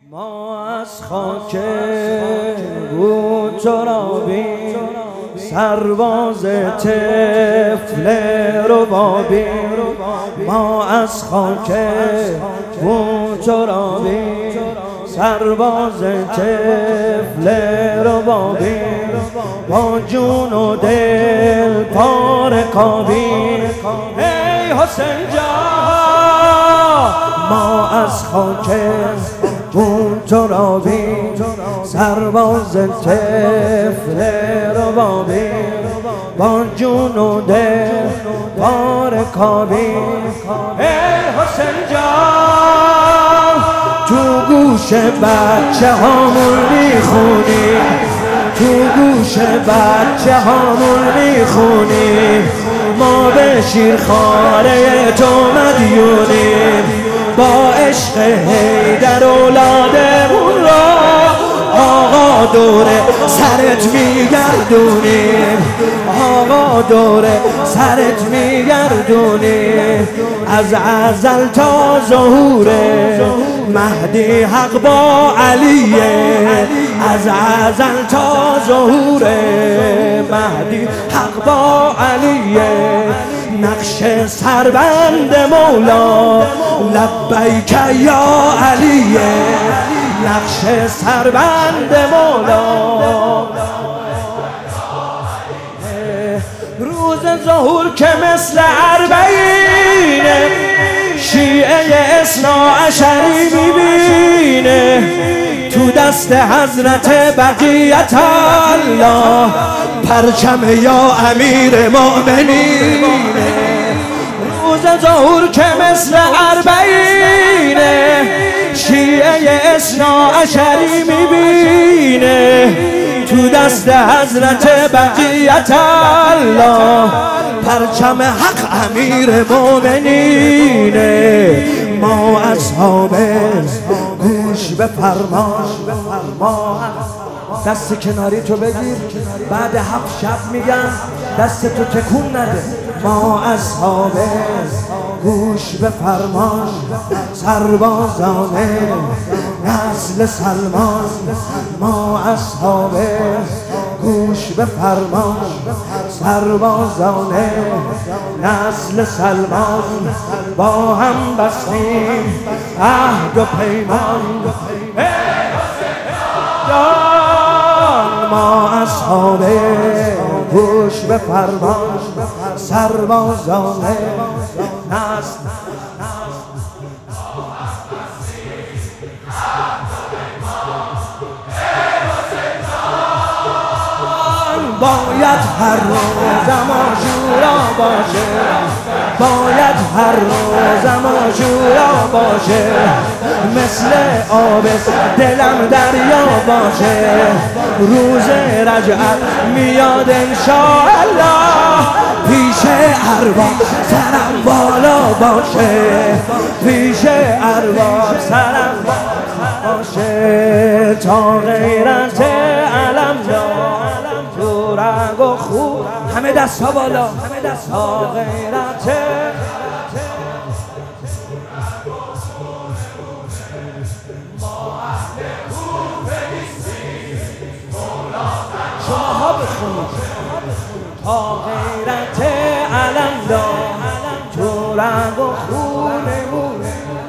ما از خاک بود ترابی، سرباز طفل ربابی. ما از خاک بود ترابی، سرباز طفل ربابی. با جون و دل پاره کابی. ای حسین جان، ما از خاک بود ترابی، سرباز طفل ربابی. با جون و دل پاره کابی. ای حسین جان، تو گوش بچه هامون میخونی، تو گوش بچه هامون میخونی. ما به شیرخواره تو مدیونیم، با عشق حیدر اولادمون را آقا دوره سرت میگردونیم، آقا دوره سرت میگردونیم. از ازل تا ظهور مهدی حق با علیه، از ازل تا ظهور مهدی حق با علیه. نقش سربند مولا لبیک یا علیه، نقش سربند مولا. روز ظهور که مثل اربعین شیعه اثنا عشری میبینه، تو دست حضرت بقیت الله پرچم یا امیر مؤمنین. روز ظهور که مثل اربعین شیعه اثنا عشری میبینه، تو دست حضرت بقیت الله پرچم حق امیر مؤمنینه. ما اصحاب گوش به فرمان، دست کناری تو بگیر، بعد 7 شب میگن دست تو تکون نده. ما اصحاب گوش به فرمان، سربازان نسل سلمان. ما اصحاب گوش به فرمان، سربازان نسل سلمان. با هم بستیم عهد و پیمان. ما اصحاب گوش به فرمان، سربازان نسل باید هر روز ماجورا باشه، باید هر روز ماجورا باشه. مثل آب دلم دریا باشه، روز رجعت میاد انشاءالله. پیش ارواح سرم بالا باشه، پیش ارواح سرم بالا باشه. تا غیرت علم تو رنگ و خوب همه دست ها بالا، تا غیرت شماها بخونید. تا غیرت علم تو رنگ و خونمون.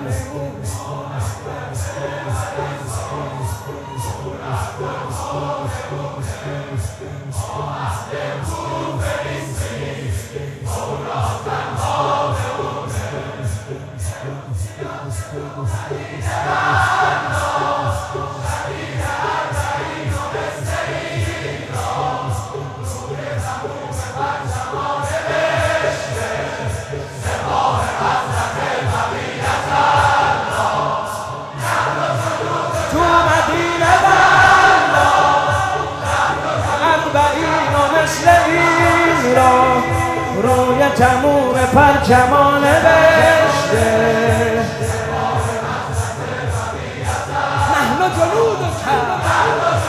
روی تموم پرچمان بشته نحن جنود کرد.